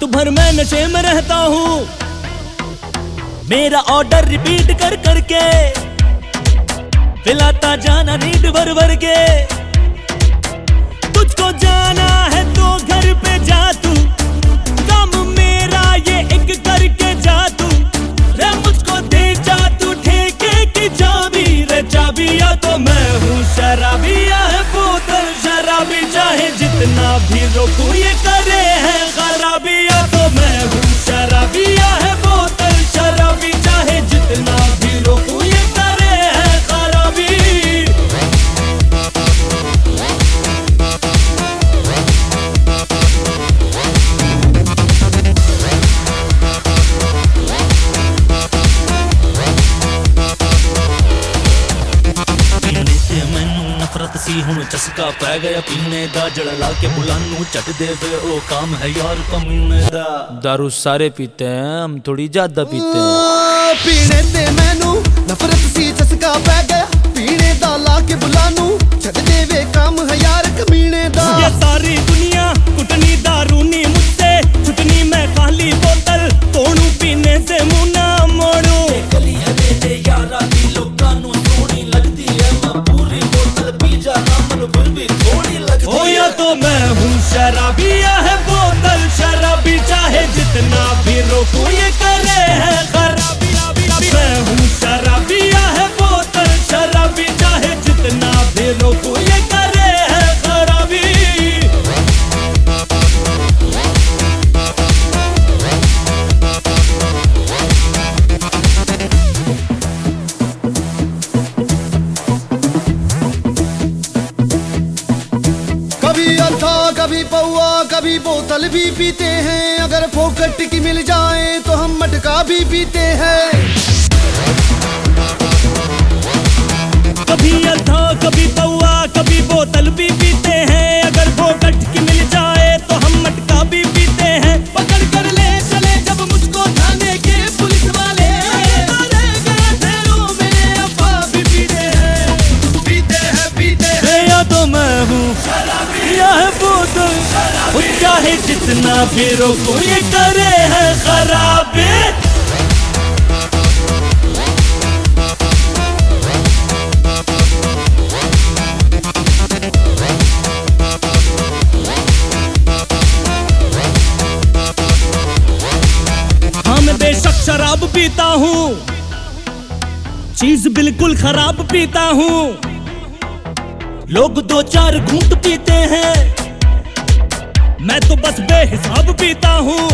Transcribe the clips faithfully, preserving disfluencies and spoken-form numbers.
रात भर मैं नशे में रहता हूँ, मेरा ऑर्डर रिपीट कर करके पिलाता जाना नीड भर भर के। तुझको जाना है तो घर पे जा तू, काम मेरा ये एक करके जा तू। रे मुझको दे जा तू ठेके की चाबी, रे चाबिया तो मैं हूँ शराबिया है बोतल शराबी, चाहे जितना भी रोकू ये करे है खराबिया तो मैं हूँ शराबिया है बोतल शराबी, चाहे जितना भी रोकू ये करे है खराबी। नफरत सी हुण चस्का पै गया पीने दा, जड़ ला के बुलानू चट दे वे ओ काम है यार कमीने दा। दारू सारे पीते हैं, हम थोड़ी ज्यादा पीते हैं। पीने ते मैनू नफरत सी चस्का पै गया, पीने दा ला के बुलानू चट दे वे काम है यार कमीने दा। ये सारी दुनिया कुटनी दारूनी मुझसे छुटनी मैं खाली बोतल तोड़ू पीने से मुंह ना मोड़ू। गली है मेरे यारा दी लोकां नू सोहनी लगदी है, मैं पूरी बोतल पी जाना मन फिर भी थोड़ी लगदी है। होया तो मैं हूँ शराबिया है बोतल शराबी, चाहे जितना भी रोकू ये करे है खराबी। मैं हूँ शराबिया है बोतल शराबी, चाहे जितना भी रोकू ये करे है खराबी। कभी अद्धा कभी पौआ कभी बोतल भी पीते हैं, अगर फोकट की मिल जाए तो हम मटका भी पीते हैं। कभी अद्धा कभी पौआ कभी बोतल भी पीते हैं, अगर फोकट की मिल जाए तो हम मटका भी पीते हैं। पकड़ कर ले चले जब मुझको थाने के पुलिस वाले, मारे गए थे रो मेरे अब्बा भी पीते हैं पीते हैं पीते हैं। या तो मैं हूँ शराबिया है बोतल, चाहे जितना भी रोको ये करे है खराबी। बेशक शराब पीता हूँ, चीज बिल्कुल खराब पीता हूँ। लोग दो चार घूंट पीते हैं, मैं तो बस बेहिसाब पीता हूँ।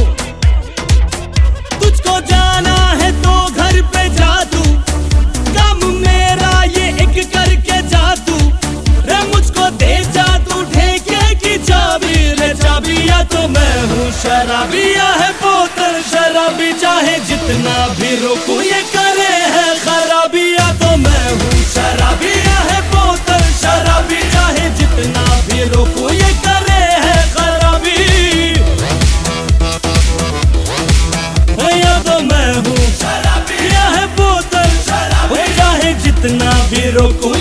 तुझको जाना है तो घर पे जा तू, काम मेरा ये एक करके जा तू। रे मुझको दे जा तू ठेके की चाबी, रे चाबिया तो मैं हूँ शराबिया है बोतल शराबी, चाहे जितना भी रोकू ये करे है खराबिया तो मैं हूँ शराबिया है बोतल शराबी, चाहे जितना भी रोकू ये करे है खराबी। या तो मैं हूँ शराबिया है बोतल शराबी, चाहे जितना भी रोकू